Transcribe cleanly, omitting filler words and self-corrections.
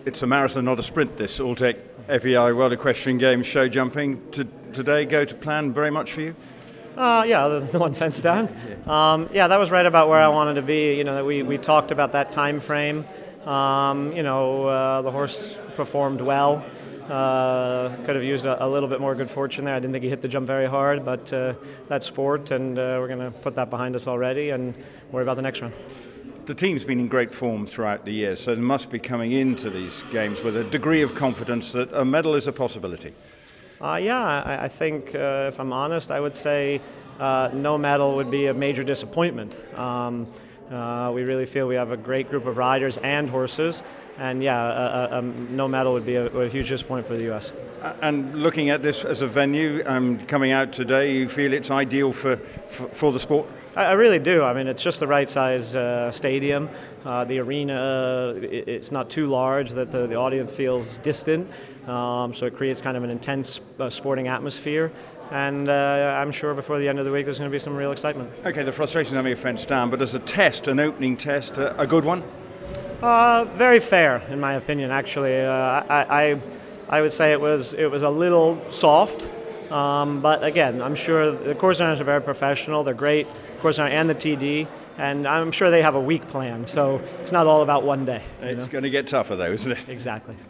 It's a marathon, not a sprint, this Alltech FEI World Equestrian Games show jumping. Today go to plan very much for you? Yeah, the one fence down. Yeah, that was right about where I wanted to be. You know, that we talked about that time frame. The horse performed well. Could have used a little bit more good fortune there. I didn't think he hit the jump very hard, but that's sport, and we're going to put that behind us already and worry about the next one. The team's been in great form throughout the year, so they must be coming into these games with a degree of confidence that a medal is a possibility. I think, if I'm honest, I would say no medal would be a major disappointment. We really feel we have a great group of riders and horses, and no medal would be a huge disappointment for the U.S. And looking at this as a venue, coming out today, you feel it's ideal for the sport? I really do. I mean, it's just the right size stadium. The arena, it's not too large that the audience feels distant, so it creates kind of an intense sporting atmosphere. And I'm sure before the end of the week there's going to be some real excitement. Okay, the frustration having a fence down, but as a test, an opening test, a good one? Very fair, in my opinion, actually. I would say it was a little soft, but again, I'm sure the course runners are very professional. They're great, course runner and the TD, and I'm sure they have a week plan, so it's not all about one day. It's going to get tougher, though, isn't it? Exactly.